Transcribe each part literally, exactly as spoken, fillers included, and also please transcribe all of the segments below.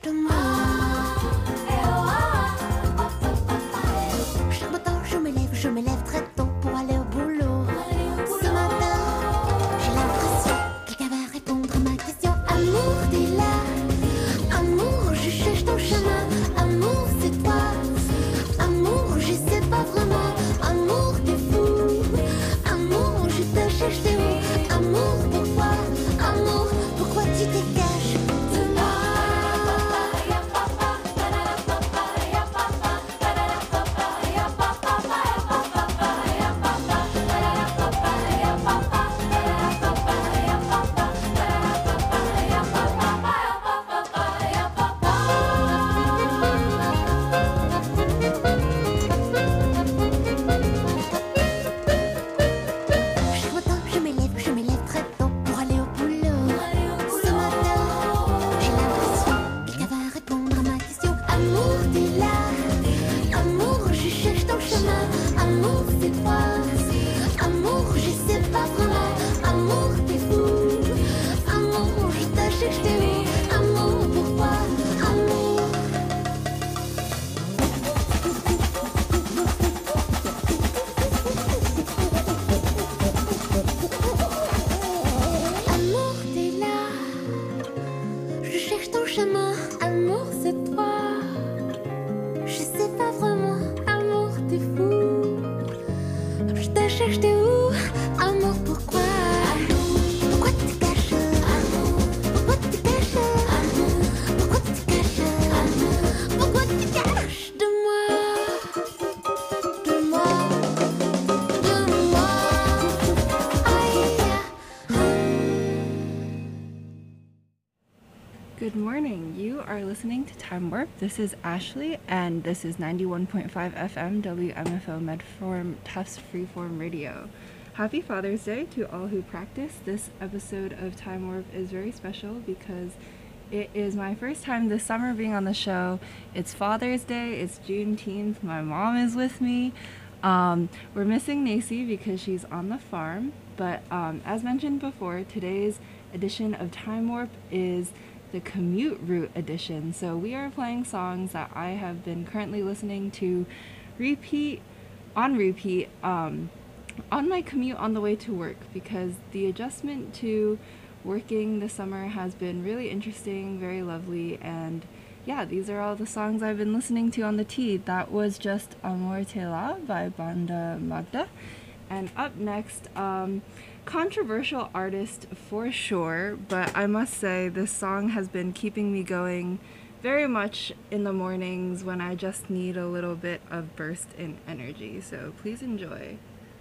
Good morning. You are listening to Time Warp. This is Ashley, and this is ninety-one point five F M W M F O Medform Tufts Freeform Radio. Happy Father's Day to all who practice. This episode of Time Warp is very special because it is my first time this summer being on the show. It's Father's Day. It's Juneteenth. My mom is with me. Um, we're missing Nacy because she's on the farm, but um, as mentioned before, today's edition of Time Warp is the commute route edition. So we are playing songs that I have been currently listening to repeat on repeat um, on my commute on the way to work, because the adjustment to working this summer has been really interesting, very lovely, and yeah, these are all the songs I've been listening to on the T. That was just Amor Te La by Banda Magda. And up next, um, controversial artist for sure, but I must say this song has been keeping me going very much in the mornings when I just need a little bit of burst in energy. So please enjoy.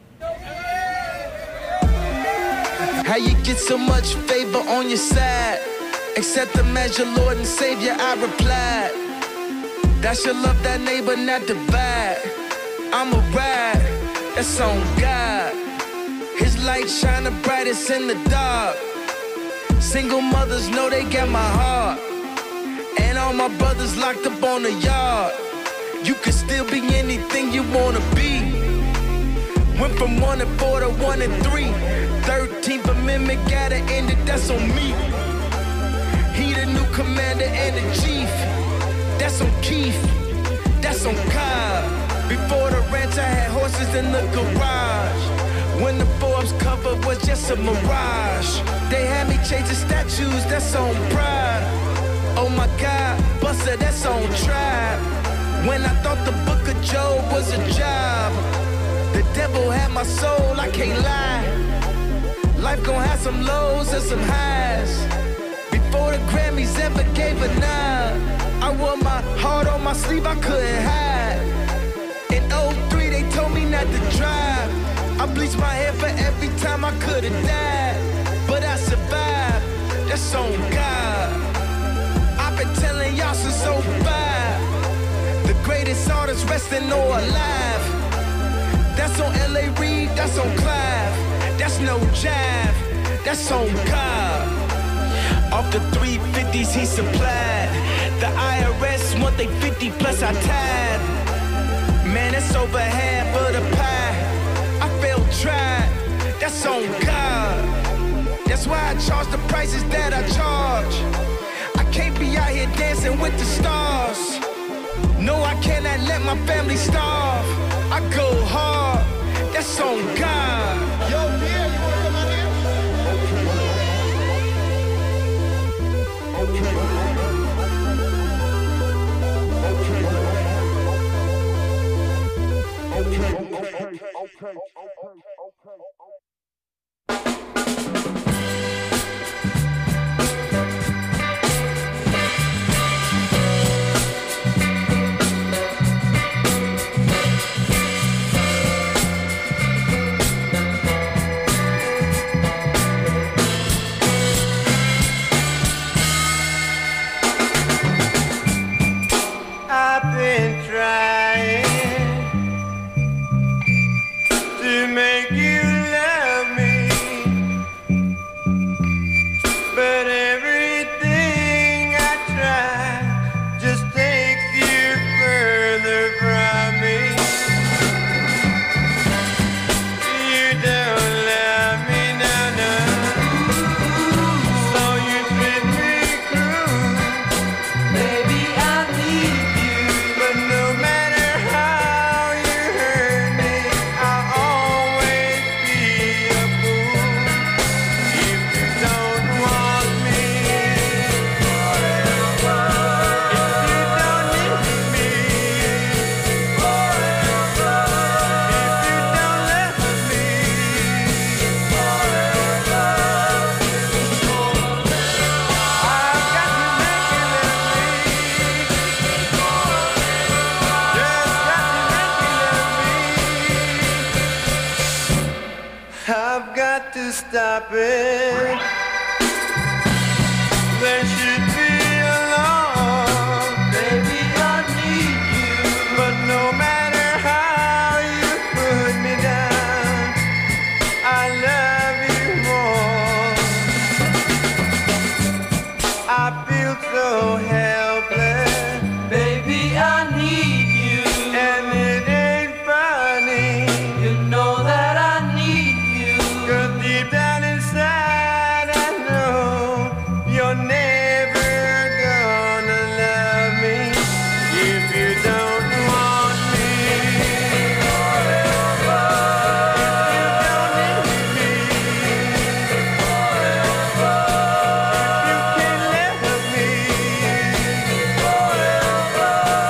How you get so much favor on your side? Accept them as your Lord and Savior, I replied. That should love that neighbor, not divide. I'm a ride, that's on God. His light shine the brightest in the dark. Single mothers know they got my heart. And all my brothers locked up on the yard. You can still be anything you wanna be. Went from one and four to one and three. Thirteenth Amendment gotta end it, that's on me. He the new commander and the chief. That's on Keith, that's on Cobb. Before the ranch I had horses in the garage. When the Forbes cover was just a mirage. They had me chasing statues, that's on Pride. Oh my God, Buster, that's on Tribe. When I thought the book of Job was a job, the devil had my soul, I can't lie. Life gon' have some lows and some highs. Before the Grammys ever gave a nod, I wore my heart on my sleeve, I couldn't hide. In oh three they told me not to drive. I bleached my hair for every time I could've died. But I survived, that's on God. I've been telling y'all since oh five. The greatest artists resting or alive. That's on L A Reid, that's on Clive. That's no jive, that's on God. Off the three fifties he supplied. The I R S want they fifty plus I tied. Man, it's over half of the pie. I felt tried, that's on God. That's why I charge the prices that I charge. I can't be out here dancing dancing with the stars. No, I cannot let my family starve. I go hard, that's on God. Yo, yeah, you wanna come out here? Okay. Okay. Okay. Okay. Okay. Okay. I've been trying to make you love me, but everything I try just takes you further from me. You don't love me, no, no, so you treat me cruel. Baby, I need you, but no matter how you hurt me, I'll always be a fool. If you don't want me, forever. If you don't need me, forever. If you don't love me, forever. I've got to make you love me. Just got to make you love me. I've got to stop it. There should be a law. Baby, I need you. But no matter how you put me down, I love you more. I feel so helpless. Baby, I need you. And it ain't funny. You know that I need you. 'Cause deep down inside I know you're never gonna love me if you don't want me. Forever. If you don't need me. Forever. If you can't love me. Forever.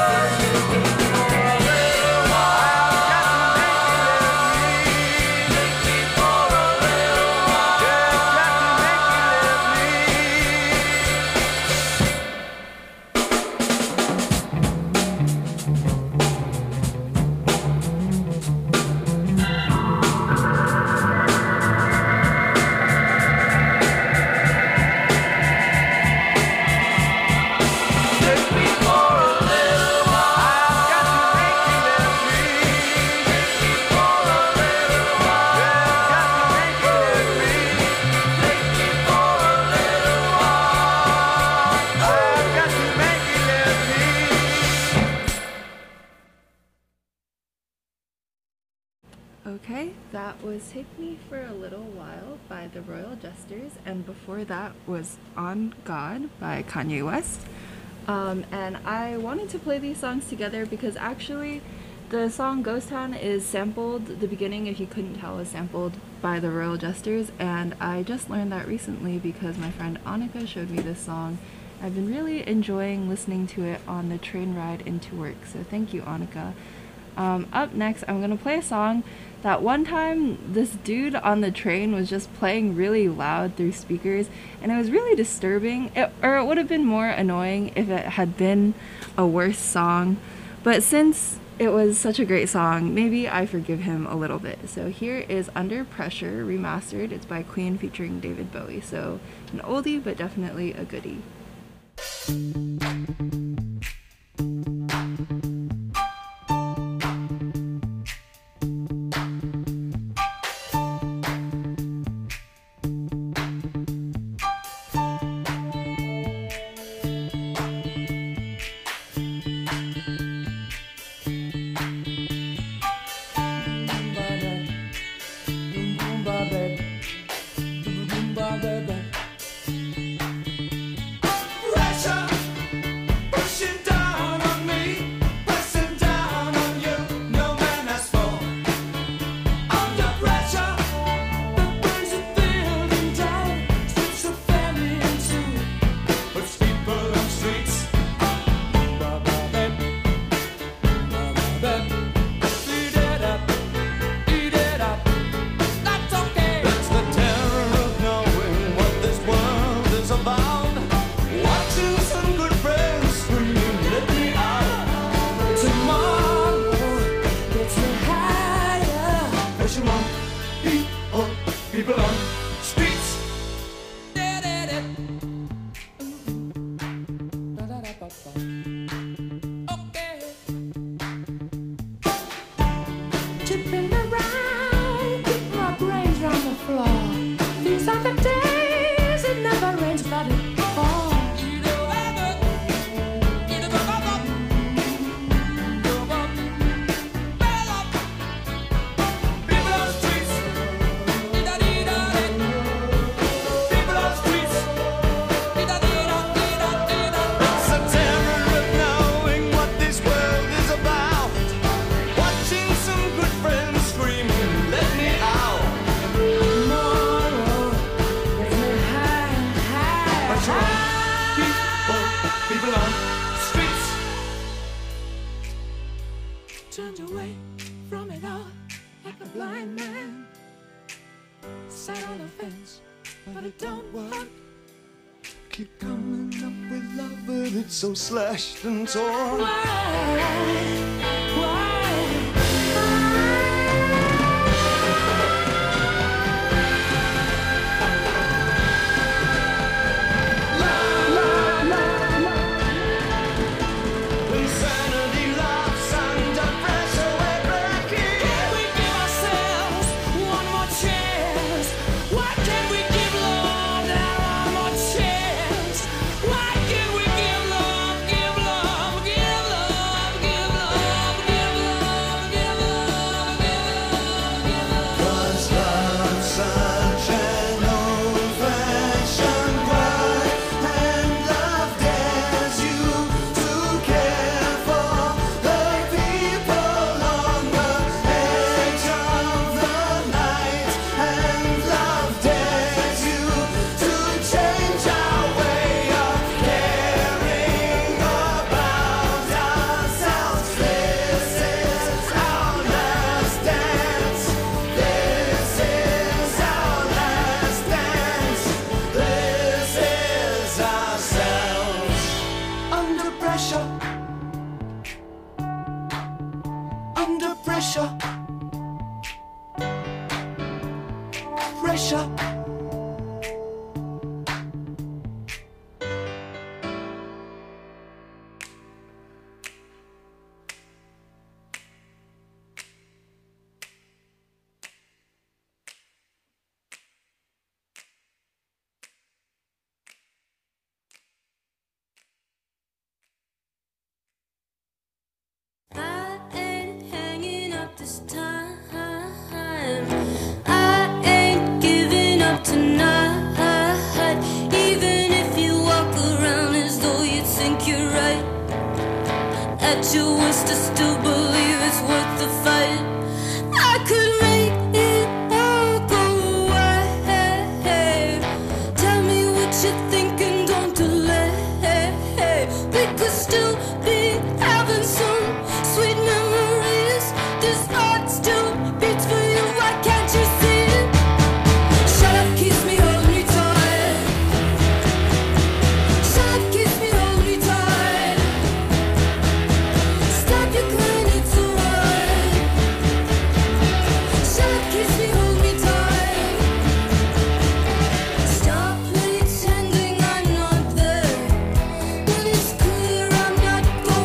Okay, that was Take Me for a Little While by the Royal Jesters, and before that was On God by Kanye West. Um, and I wanted to play these songs together because actually the song Ghost Town is sampled, the beginning, if you couldn't tell, is sampled by the Royal Jesters, and I just learned that recently because my friend Annika showed me this song. I've been really enjoying listening to it on the train ride into work, so thank you, Annika. Um, up next, I'm gonna play a song that one time this dude on the train was just playing really loud through speakers, and it was really disturbing. It, or it would have been more annoying if it had been a worse song, but since it was such a great song, maybe I forgive him a little bit. So here is Under Pressure remastered. It's by Queen featuring David Bowie, so an oldie but definitely a goodie. Pressure! Okay. Tipping around, keep my brains round the floor. These are the days it never rains, but it falls. Turned away from it all like a blind man. Sat on the fence, but it don't work. Keep coming up with love, but it's so slashed and torn. Why? Why? Pressure, pressure. At your worst, I still believe it's worth the fight. I could make it all go away. Tell me what you're thinking, don't delay. We could still be having some sweet memories. This heart still beats for you, why can't you see it? Shut up, kiss me, hold me tight. Shut up, kiss me, hold me tight. Stop your crying, it's alright. Shut up, kiss me, hold me tight. Stop pretending I'm not there when it's clear I'm not going.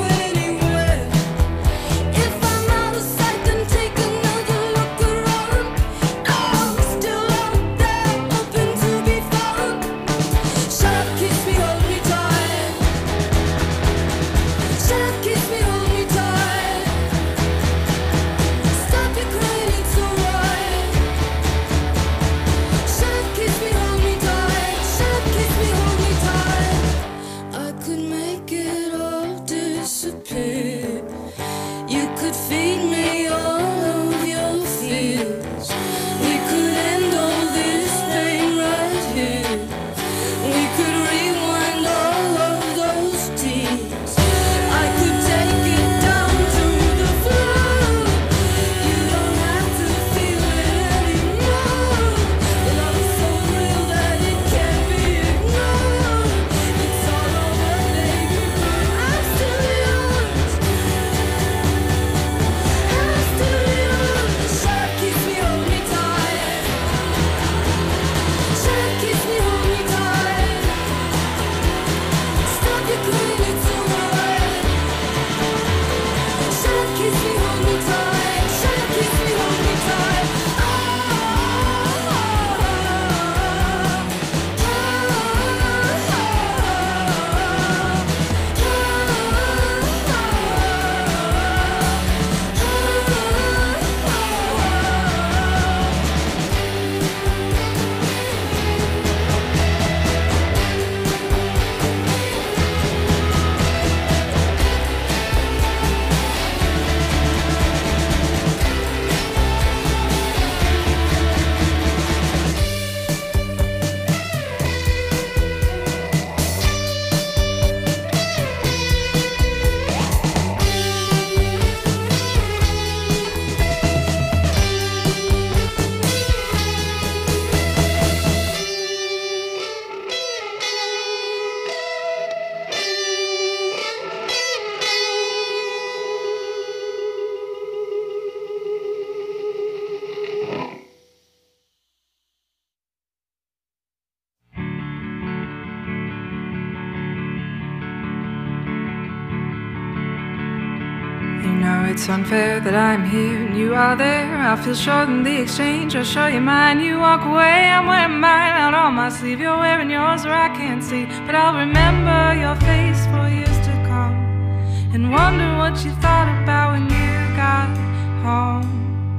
You know it's unfair that I'm here and you are there. I feel short in the exchange, I'll show you mine. You walk away, I'm wearing mine out on my sleeve. You're wearing yours where I can't see, but I'll remember your face for years to come, and wonder what you thought about when you got home.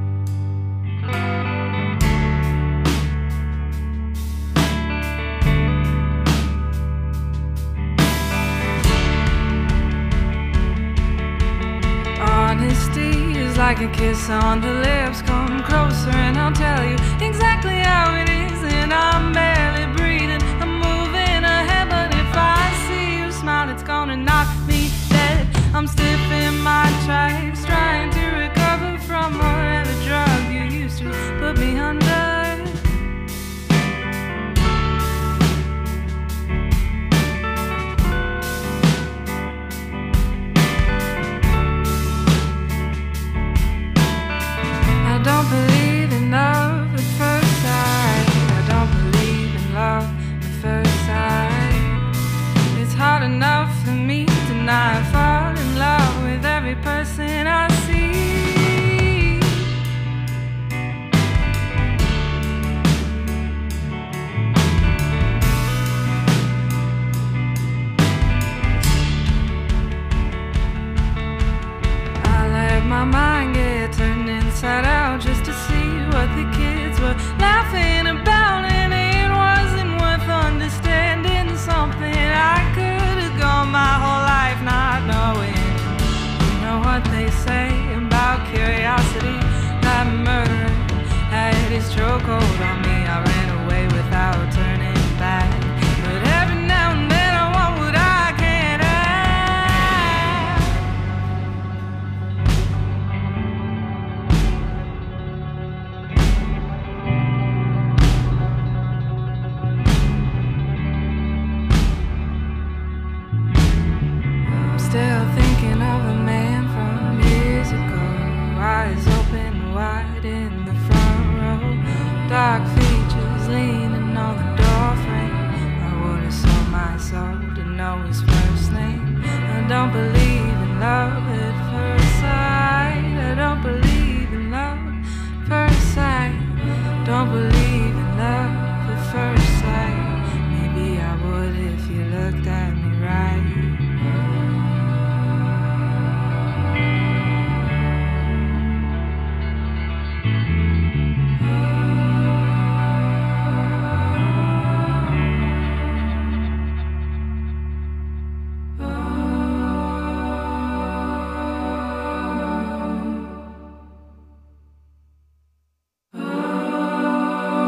Honesty is like a kiss on the lips. Come closer and I'll tell you exactly how it is. And I'm barely breathing, I'm moving ahead, but if I see you smile, it's gonna knock me dead. I'm stiff in my tracks, trying to recover from whatever drug you used to put me under. I don't believe in love at first sight. I don't believe in love at first sight. It's hard enough for me to not fall in love with every person I see. I let my mind get turned inside out just to see what the kids were laughing about, and it wasn't worth understanding something I could have gone my whole life not knowing. You know what they say about curiosity, that murderer had his chokehold on me. I ran away without turning back, but every now and then I want what I can't have. I'm still thinking of a man from years ago, eyes open wide in the front row, dark features leaning on the doorframe. I would have sold my soul to know his first name. I don't believe in love at first sight. I don't believe in love at first sight. Don't believe in love at first sight. Maybe I would if you looked at me right. Oh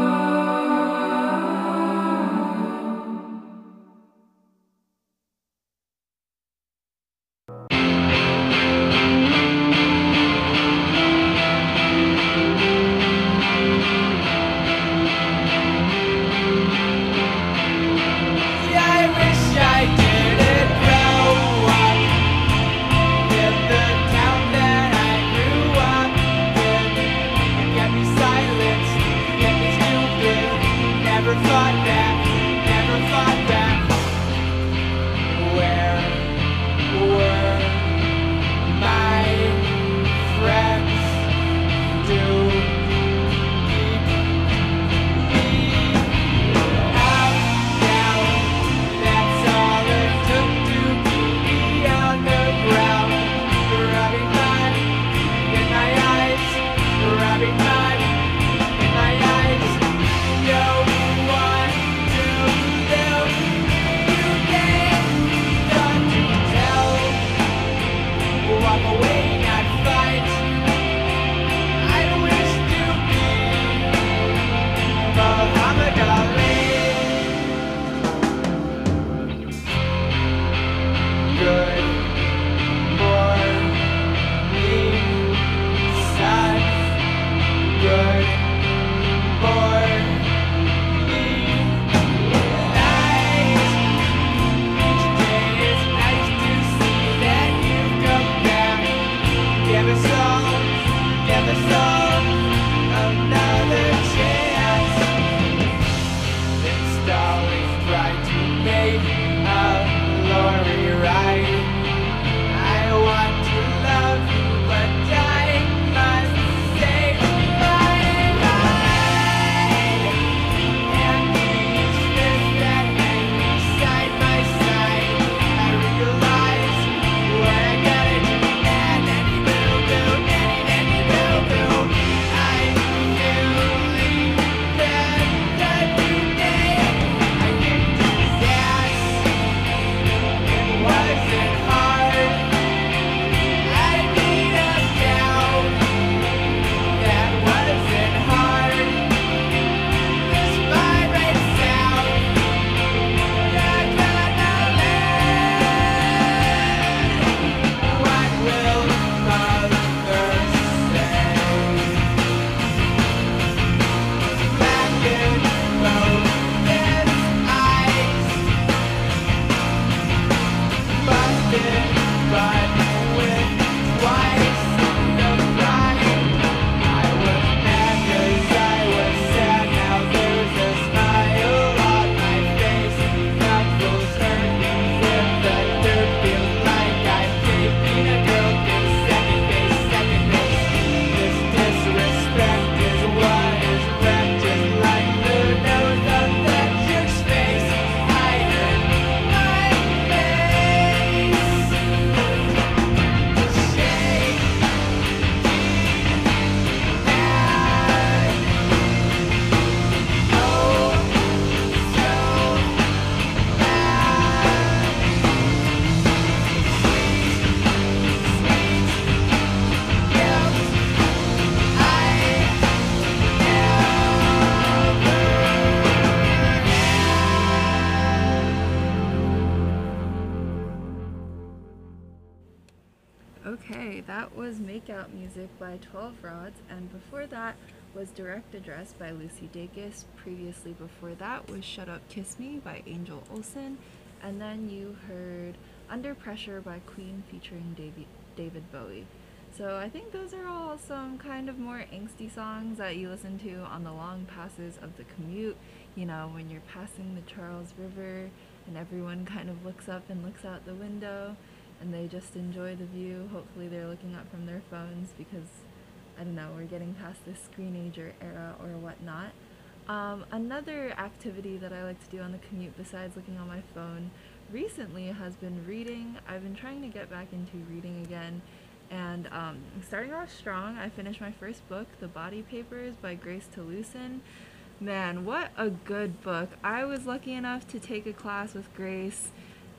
Okay, that was Makeout Music by twelve Rods, and before that was Direct Address by Lucy Dacus. Previously before that was Shut Up Kiss Me by Angel Olsen, and then you heard Under Pressure by Queen featuring David, David Bowie. So I think those are all some kind of more angsty songs that you listen to on the long passes of the commute, you know, when you're passing the Charles River and everyone kind of looks up and looks out the window and they just enjoy the view. Hopefully they're looking up from their phones because, I don't know, we're getting past this screenager era or whatnot. Um, another activity that I like to do on the commute besides looking on my phone recently has been reading. I've been trying to get back into reading again, and um, I'm starting off strong. I finished my first book, The Body Papers by Grace Toulousan. Man, what a good book. I was lucky enough to take a class with Grace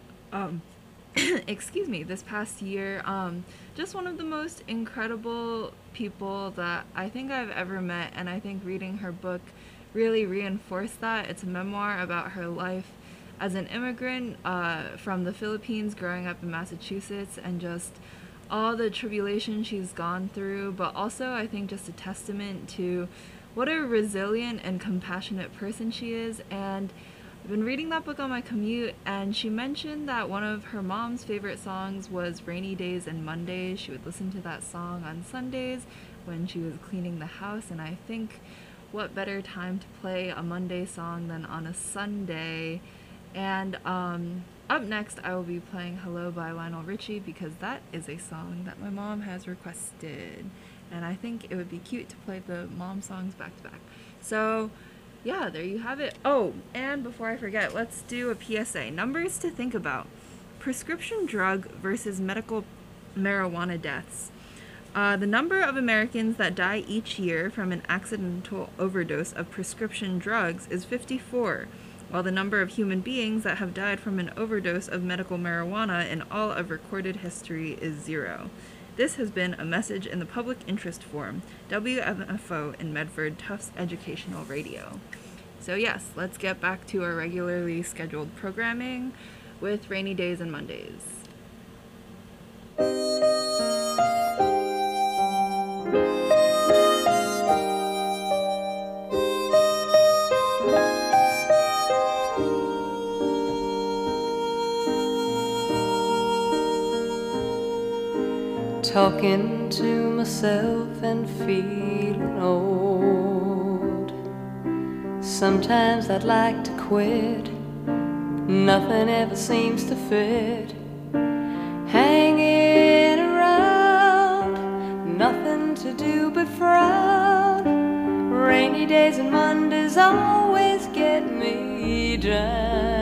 um, excuse me, this past year. Um, just one of the most incredible people that I think I've ever met, and I think reading her book really reinforced that. It's a memoir about her life as an immigrant uh, from the Philippines, growing up in Massachusetts, and just all the tribulation she's gone through, but also I think just a testament to what a resilient and compassionate person she is. And I've been reading that book on my commute, and she mentioned that one of her mom's favorite songs was Rainy Days and Mondays. She would listen to that song on Sundays when she was cleaning the house, and I think what better time to play a Monday song than on a Sunday. And um, up next I will be playing Hello by Lionel Richie, because that is a song that my mom has requested, and I think it would be cute to play the mom songs back to back. So yeah, there you have it. Oh, and before I forget, let's do a P S A. Numbers to think about. Prescription drug versus medical marijuana deaths. Uh, the number of Americans that die each year from an accidental overdose of prescription drugs is fifty-four, while the number of human beings that have died from an overdose of medical marijuana in all of recorded history is zero. This has been a message in the Public Interest Forum, W M F O in Medford, Tufts Educational Radio. So yes, let's get back to our regularly scheduled programming with Rainy Days and Mondays. Talking to myself and feeling old. Sometimes I'd like to quit, nothing ever seems to fit. Hanging around, nothing to do but frown. Rainy days and Mondays always get me down.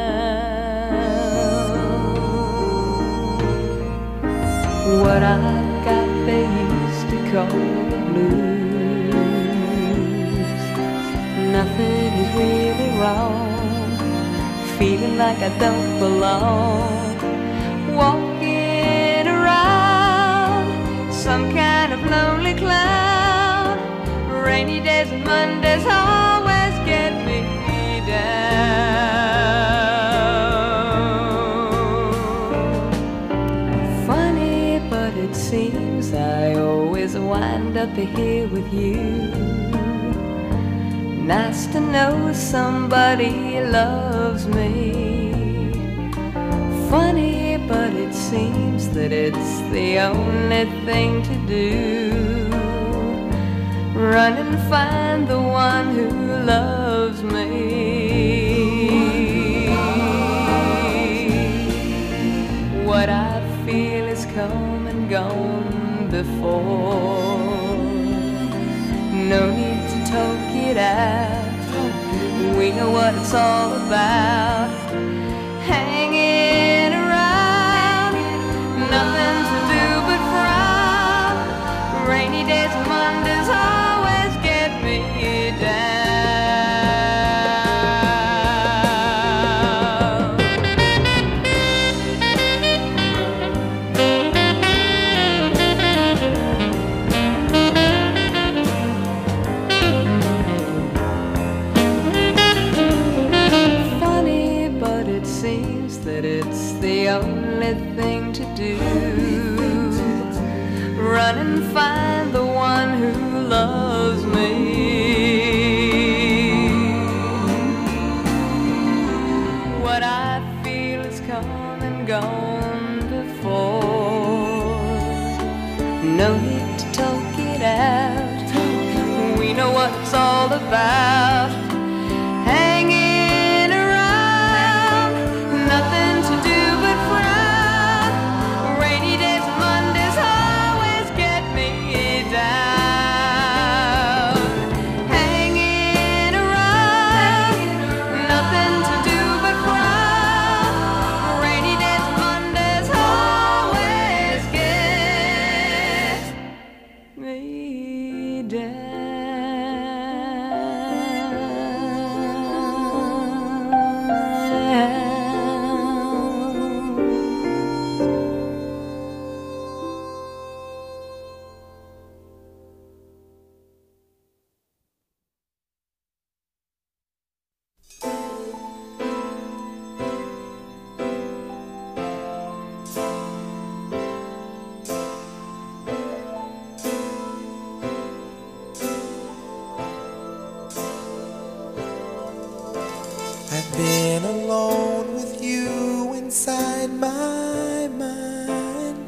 What I've got they used to call the blues. Nothing is really wrong, feeling like I don't belong. Walking around, some kind of lonely clown. Rainy days and Mondays always get me down. It seems I always wind up here with you. Nice to know somebody loves me. Funny, but it seems that it's the only thing to do. Run and find the one who loves me. What I feel is come and gone before. No need to talk it out. We know what it's all about. Hanging around, nothing to do but frown. Rainy days and Mondays always get me down. The only thing to do. Run and find the one who loves me. What I feel is come and gone before. No need to talk it out. We know what it's all about. Hanging around, nothing to do. Been alone with you inside my mind,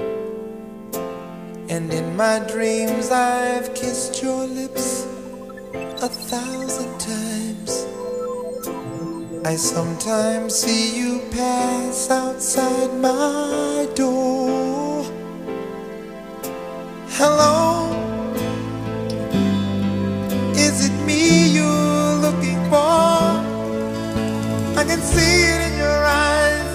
and in my dreams I've kissed your lips a thousand times. I sometimes see you pass outside my door. Hello, is it me you're looking for? I can see it in your eyes,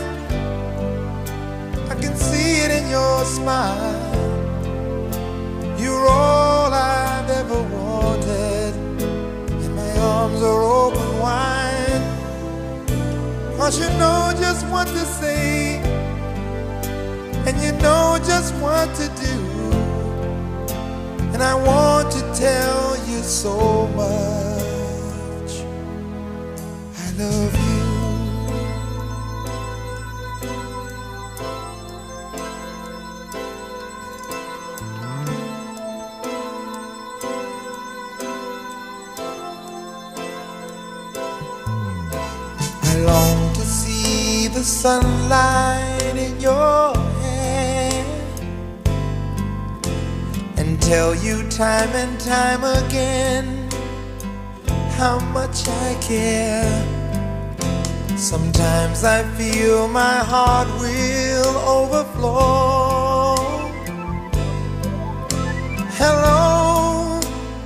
I can see it in your smile. You're all I've ever wanted, and my arms are open wide. 'Cause you know just what to say, and you know just what to do. And I want to tell you so much, I love you. I long to see the sunlight in your hair and tell you time and time again how much I care. Sometimes I feel my heart will overflow. Hello,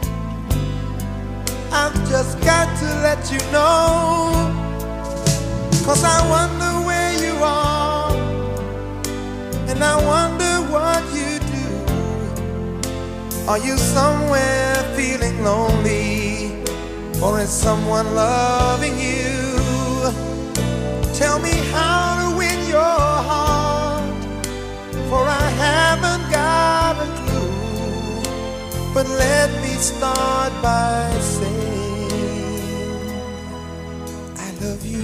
I've just got to let you know, 'cause I wonder where you are, and I wonder what you do. Are you somewhere feeling lonely, or is someone loving you? Tell me how to win your heart, for I haven't got a clue. But let me start by saying I love you.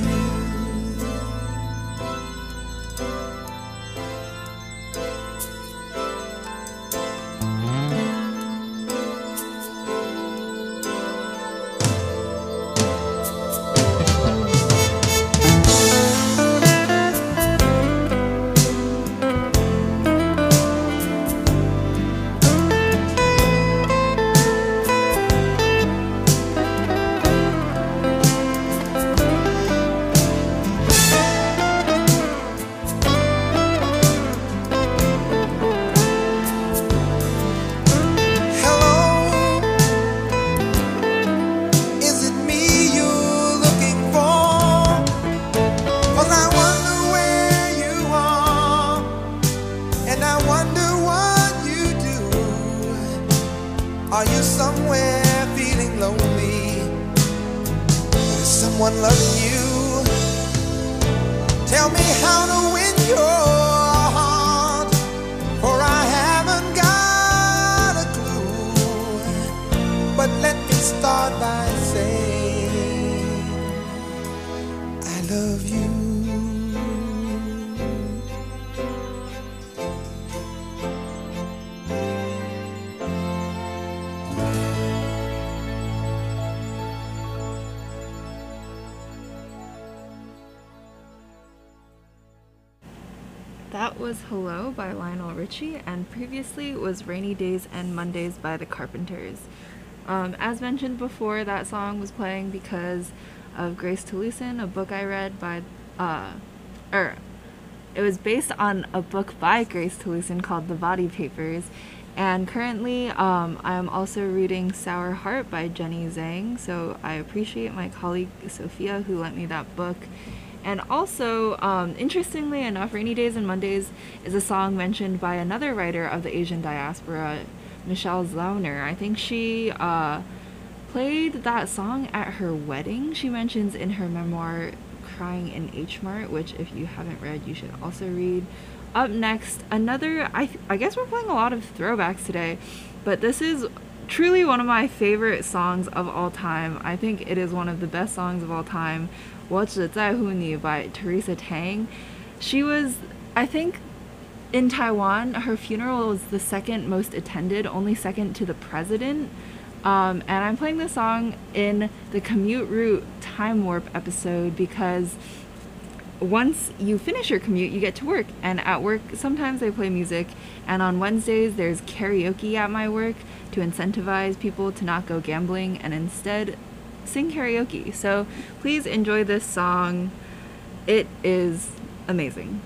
Are you somewhere feeling lonely? Is someone loving you? Tell me how to win your heart, for I haven't got a clue. But let me start by saying I love you. That was Hello by Lionel Richie, and previously was Rainy Days and Mondays by the Carpenters. Um, as mentioned before, that song was playing because of Grace Talusan, a book I read by, uh, or it was based on a book by Grace Talusan called The Body Papers, and currently um, I am also reading Sour Heart by Jenny Zhang, so I appreciate my colleague Sophia who lent me that book. And also, um, interestingly enough, Rainy Days and Mondays is a song mentioned by another writer of the Asian diaspora, Michelle Zauner. I think she uh, played that song at her wedding. She mentions in her memoir, Crying in H Mart, which if you haven't read, you should also read. Up next, another, I, th- I guess we're playing a lot of throwbacks today, but this is truly one of my favorite songs of all time. I think it is one of the best songs of all time. 我只在乎你 by Teresa Tang. She was, I think, in Taiwan, her funeral was the second most attended, only second to the president. Um, and I'm playing this song in the Commute Route Time Warp episode because once you finish your commute, you get to work. And at work, sometimes they play music. And on Wednesdays, there's karaoke at my work to incentivize people to not go gambling and instead sing karaoke. So please enjoy this song. It is amazing.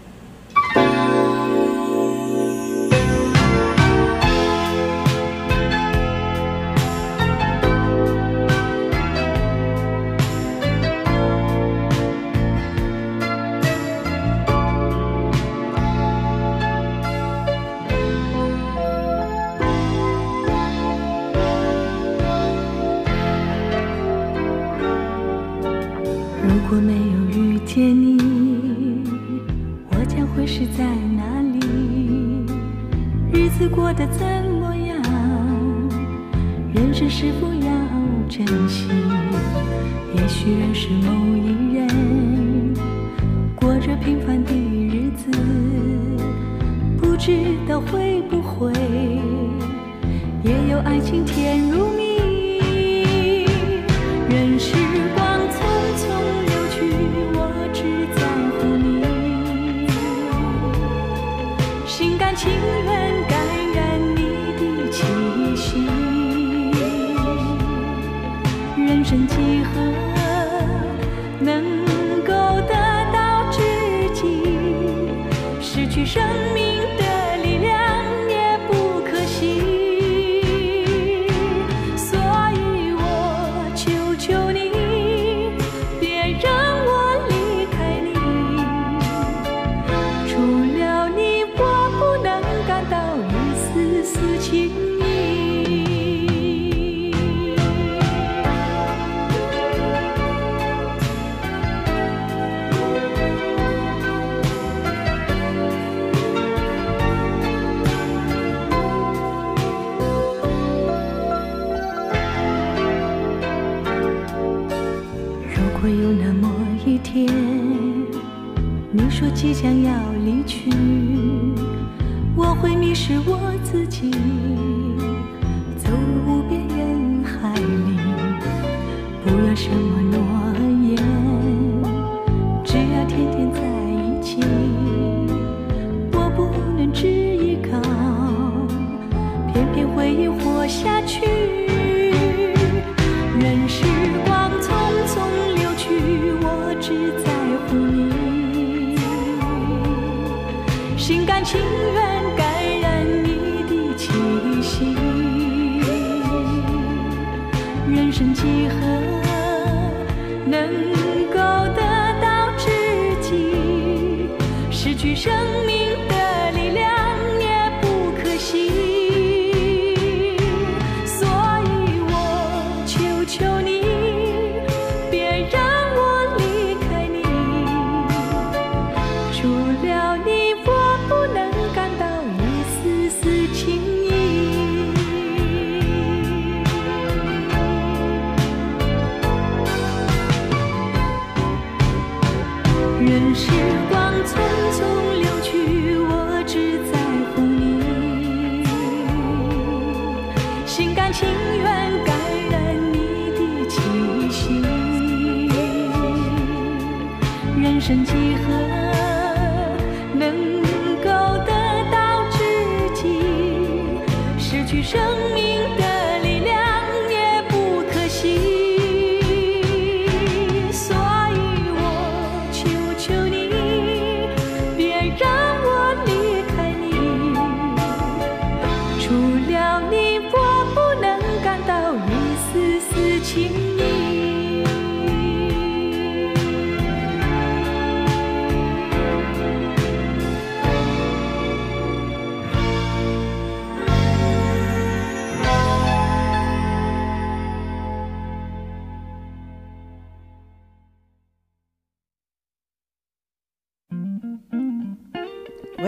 如果没有遇见你，我将会是在哪里？日子过得怎么样？人生是否要珍惜？也许认识某一人，过着平凡的日子，不知道会不会也有爱情甜如蜜。任时光匆匆流去，我只在乎你，心甘情愿感染你的气息。人生几何能够得到知己？失去生命的力量也不可惜。即将要离去，我会迷失我自己，走入无边人海里，不要什么诺言，只要天天在一起。我不能只依靠，偏偏回忆活下去。任时光匆匆流去，我只在乎你，心甘情愿感染你的气息。人生几何能够得到知己？失去生命的力量也不可惜。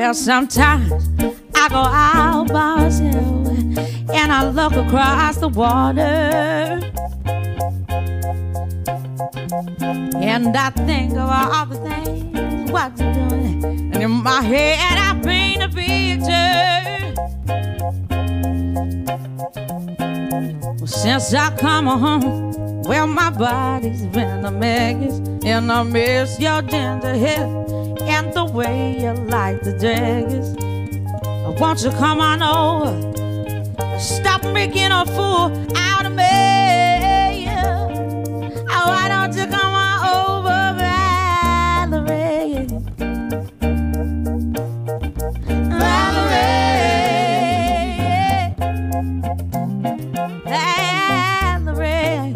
Well, sometimes I go out by myself and I look across the water, and I think of all the things what you're doing, and in my head I paint a picture. Well, since I come home, well, my body's been a mess, and I miss your ginger hair and the way you like the daggers. Won't you come on over? Stop making a fool out of me. Oh, why don't you come on over, Valerie? Valerie, Valerie,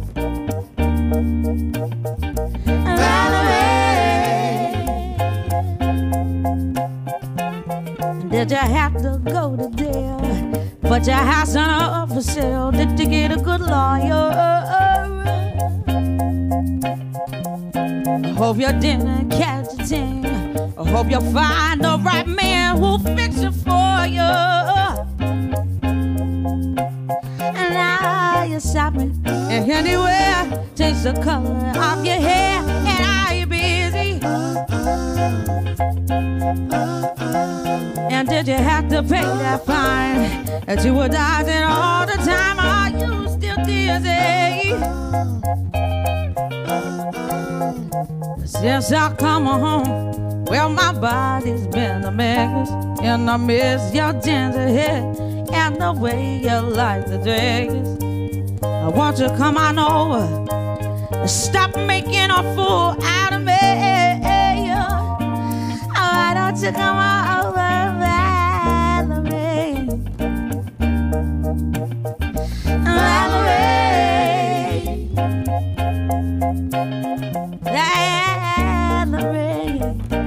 Valerie. Did you have to go to jail? But your house ain't up for sale. Did you get a good lawyer? I hope you didn't catch a thing. I hope you find the right man who'll fix it for you. And now you're shopping and anywhere, change the color of your hair. And are you busy? And did you have to pay that fine that you were dodging all the time? Are you still dizzy? Since I come home, well, my body's been a mess, and I miss your ginger hair and the way you like the dress. I want you to come on over and stop making a fool out of me. Why don't you come on over, Valerie? Valerie, Valerie,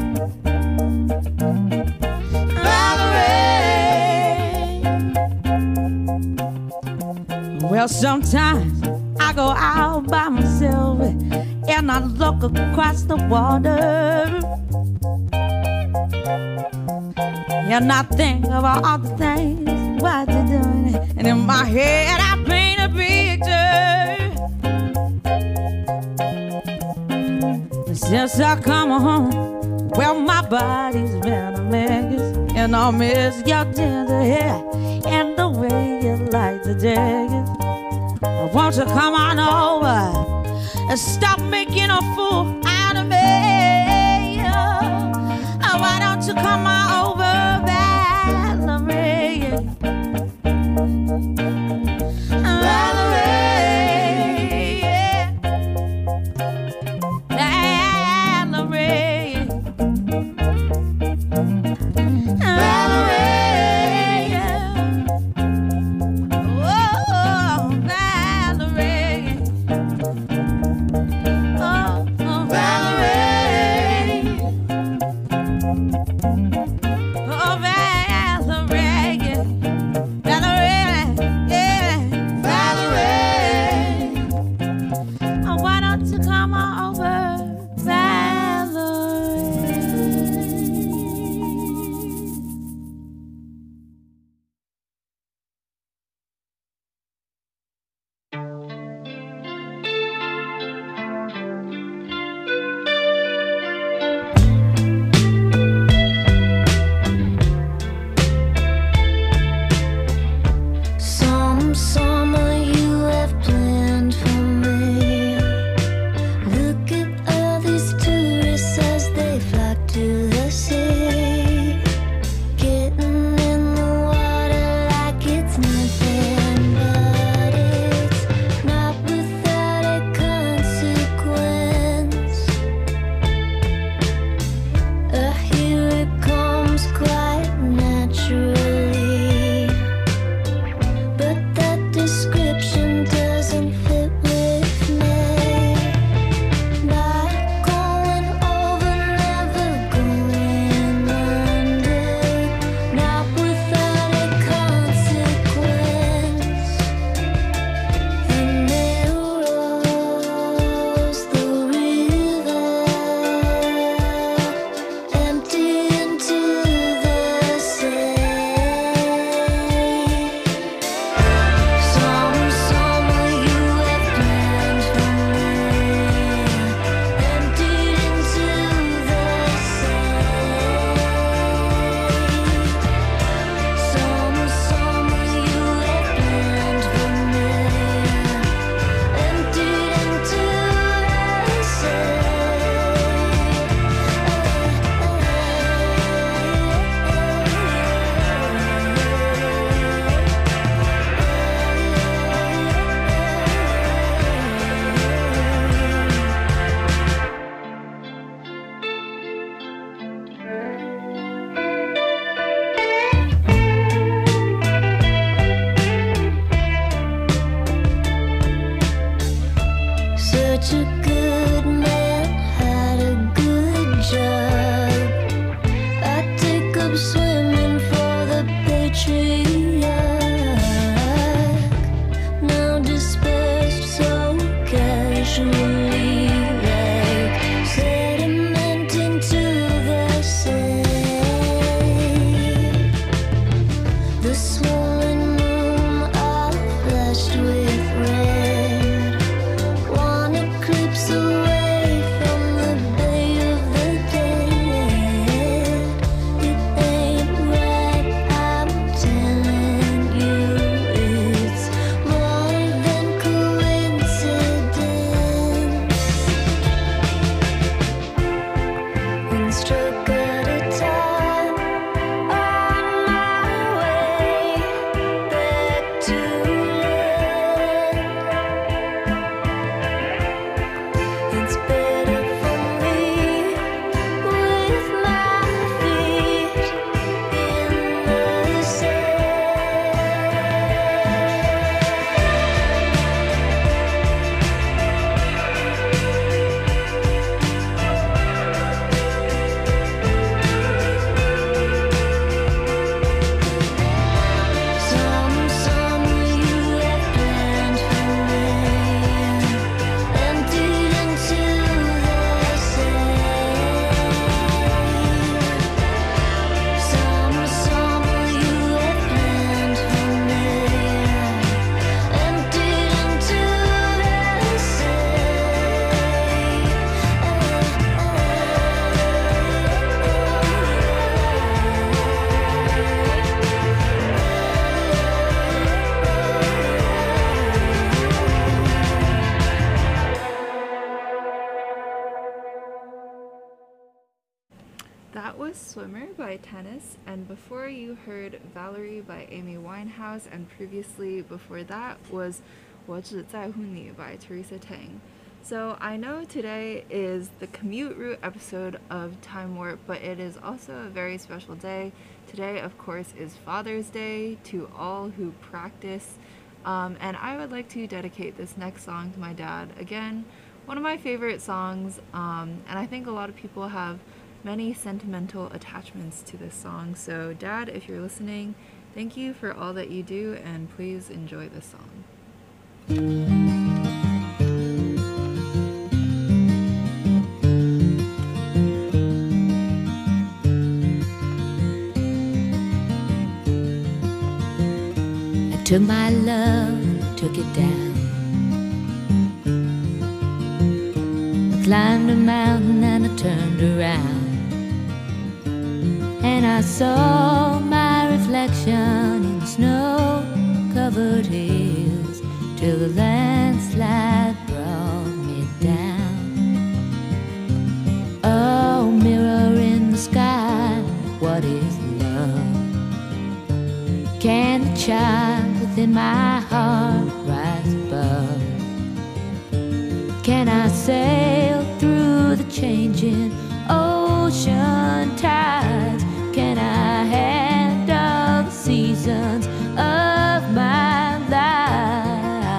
Valerie. Well, sometimes I go out by myself and I look across the water, and I think of all the things what you're doing, and in my head I paint a picture. Since I come home, well, my body's been a mess, and I miss your ginger hair and the way you like the daggers. Won't you come on over and stop making a fool out of me? Oh, why don't you come on over, Valerie? Valerie, Valerie, Valerie, oh, Valerie, oh, oh, Valerie. Swimmer by Tennis, and before you heard Valerie by Amy Winehouse, and previously before that was 我只在乎你 by Teresa Tang. So I know today is the commute route episode of Time Warp, but it is also a very special day. Today, of course, is Father's Day to all who practice, um, and I would like to dedicate this next song to my dad. Again, one of my favorite songs, um, and I think a lot of people have many sentimental attachments to this song. So Dad, if you're listening, thank you for all that you do, and please enjoy this song. I took my love, took it down. I climbed a mountain and I turned around, and I saw my reflection in snow-covered hills, till the landslide brought me down. Oh, mirror in the sky, what is love? Can the child within my heart rise above? Can I sail through the changing ocean tides? Can I handle the seasons of my life?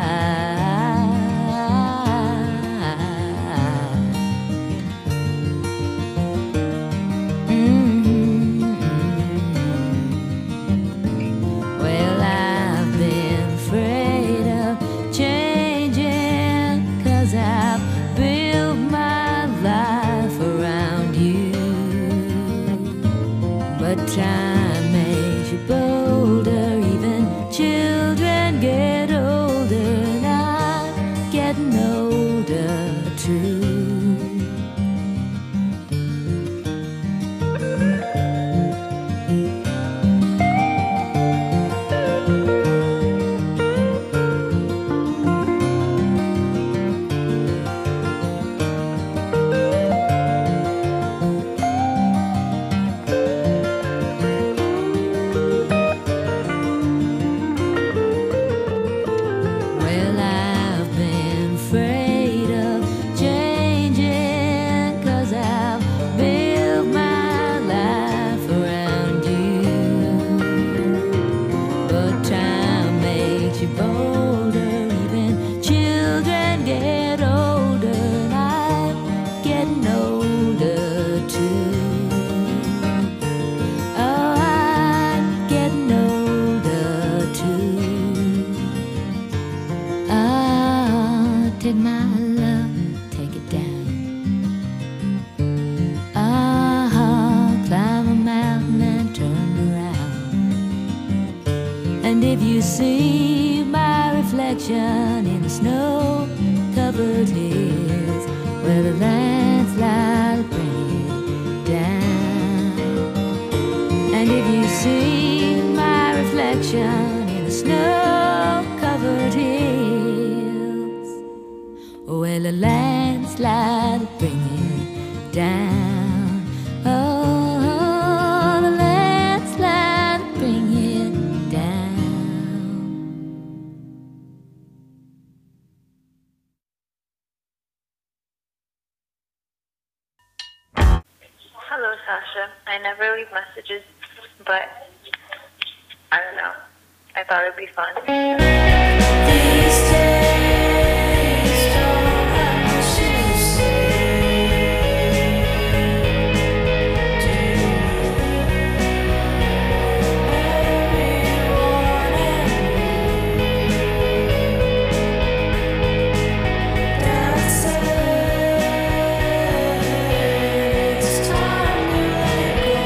Mm-hmm. Well, I've been afraid of changing, 'cause I've built my life around you. But time makes you bolder, even children get older, and I'm getting older too. Well, I've been afraid of changing, 'cause I've built my life around you. But time makes you bolder, even children get older, and I'm getting older too. Oh, I'm getting older too. Ah, take my love, take it down. Ah, climb a mountain and turn around. And if you see my reflection in the snow-covered hills, where the landslide bring it down. And if you see my reflection in the snow-covered hills, well, the landslide bring it down. Oh, the landslide bring it down. Hello, Sasha. I never leave messages, but I don't know. I thought it'd be fun. These days don't have much to say. Do everyone and Dad said it's time to let go.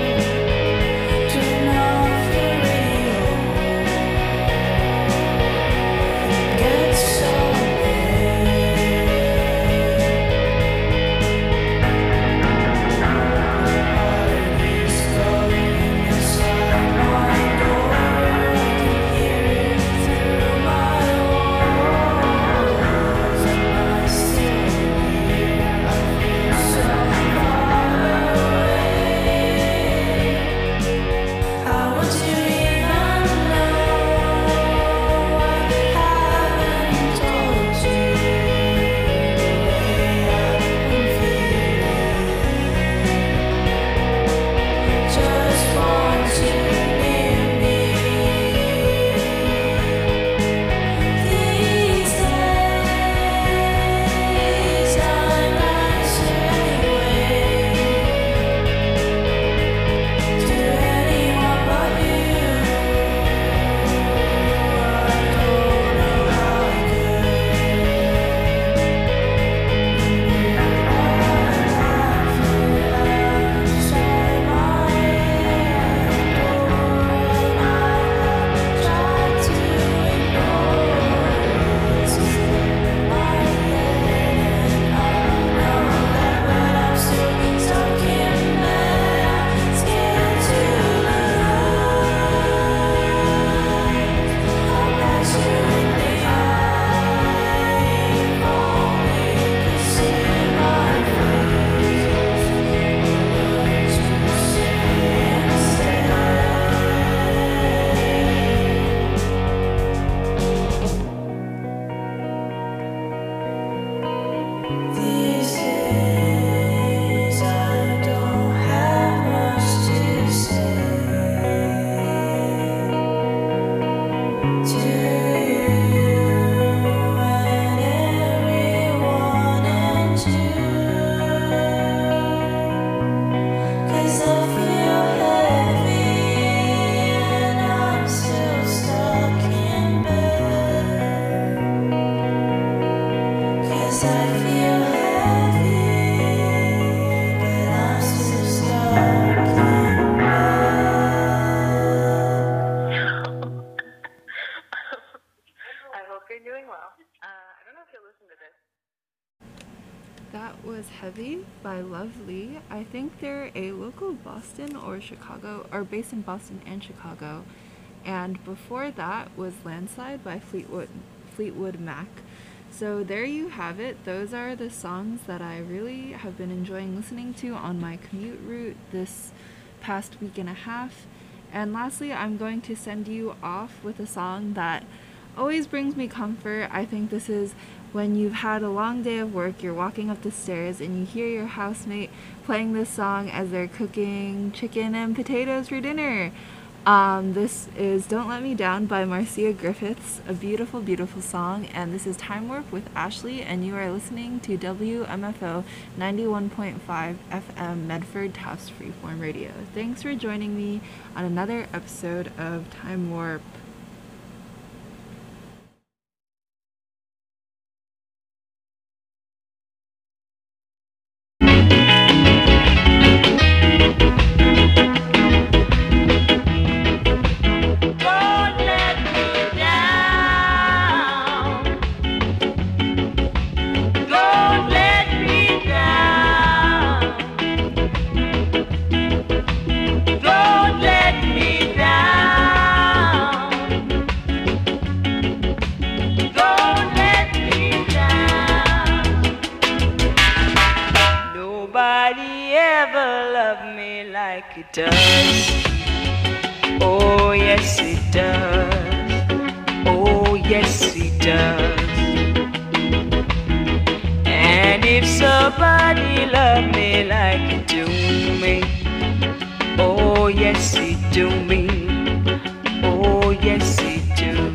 Turn off the radio. Heavy by Lovely. I think they're a local Boston or Chicago, or based in Boston and Chicago. And before that was Landslide by Fleetwood, Fleetwood Mac. So there you have it. Those are the songs that I really have been enjoying listening to on my commute route this past week and a half. And lastly, I'm going to send you off with a song that always brings me comfort. I think this is when you've had a long day of work, you're walking up the stairs and you hear your housemate playing this song as they're cooking chicken and potatoes for dinner. Um, this is Don't Let Me Down by Marcia Griffiths, a beautiful, beautiful song, and this is Time Warp with Ashley, and you are listening to W M F O ninety-one point five F M Medford Tufts Freeform Radio. Thanks for joining me on another episode of Time Warp. It does. Oh yes it does. Oh yes it does. And if somebody loved me like you do me, oh yes it do me. Oh yes it do.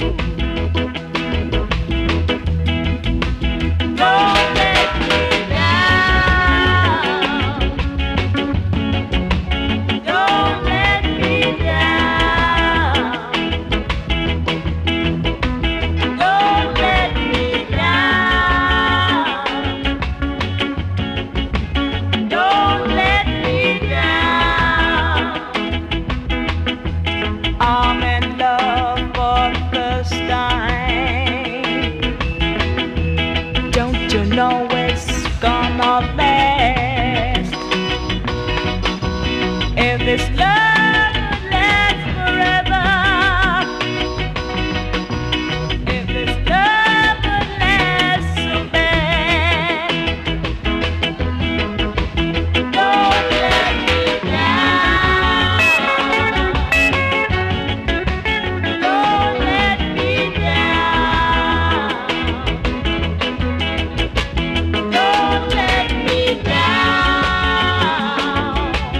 Don't let me down. Don't let me down. Don't let me down. Don't let me down. I'm in love for the first time. Don't you know it's gonna last? If this love would last forever, if this love would last so bad, don't let me down. Don't let me down. Don't let me down.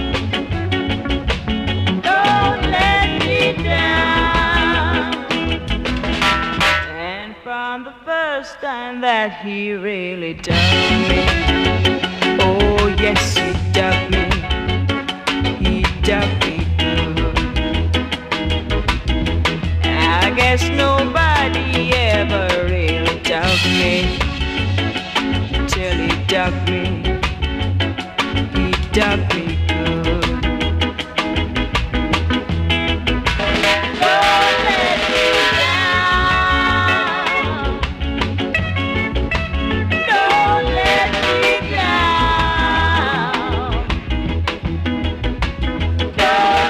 Don't let me down. And from the first time that he really done me, oh yes he